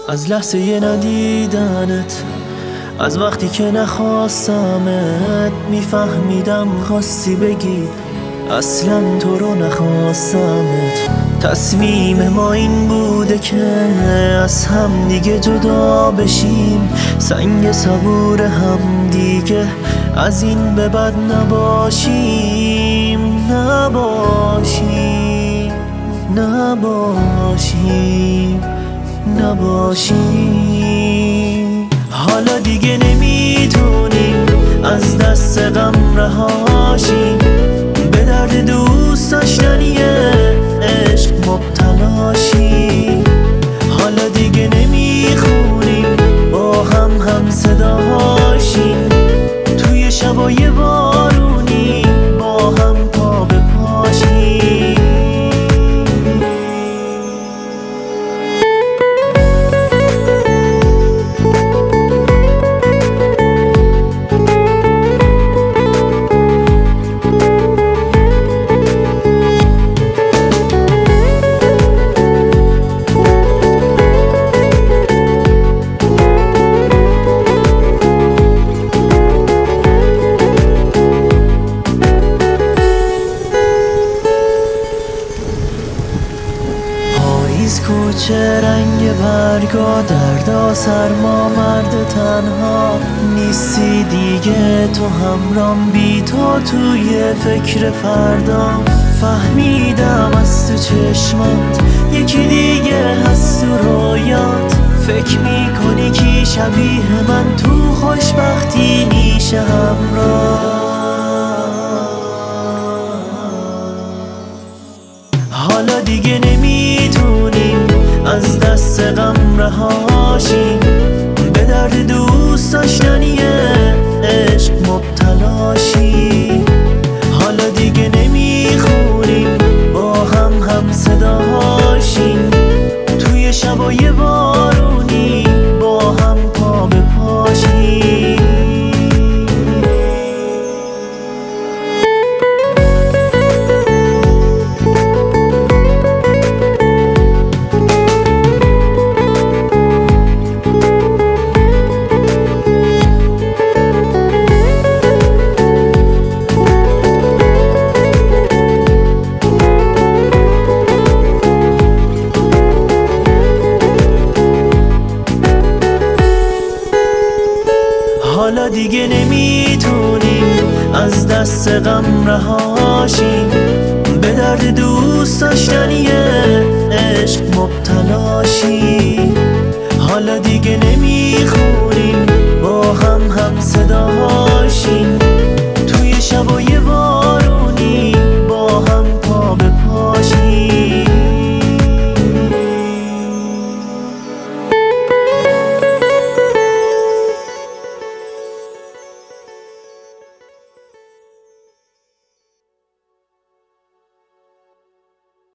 از لحظه ندیدنت، از وقتی که نخواستمت، میفهمیدم خواستی بگی اصلا تو رو نخواستمت. تصمیم ما این بوده که از هم دیگه جدا بشیم، سنگ صبور هم دیگه از این به بعد نباشیم. نباشیم نباشیم نباشیم. حالا دیگه نمیتونیم از دست غم رهاشیم، به درد دوست داشتنی عشق مبتلاشیم. حالا دیگه نمیخونیم با هم صداشیم، توی شبای بارونی با هم پا به پاشیم. کوچه رنگ برگا، دردا سرما، مرد تنها نیستی دیگه. تو همرام، بی تو توی فکر فردا. فهمیدم از تو چشمات یکی دیگه هست تو رویات، فکر میکنی کی شبیه من تو خوشبختی میشه همراه. حالا دیگه نمیتونیم از دست غم رهاشیم، به درد دوست داشتنی عشق مبتلاشیم. حالا دیگه نمیخونیم با هم صداشیم، توی شبای بارونی با هم پا به پاشیم. حالا دیگه نمیتونیم از دست غم رهاشیم، به درد دوست داشتنی عشق مبتلاشیم.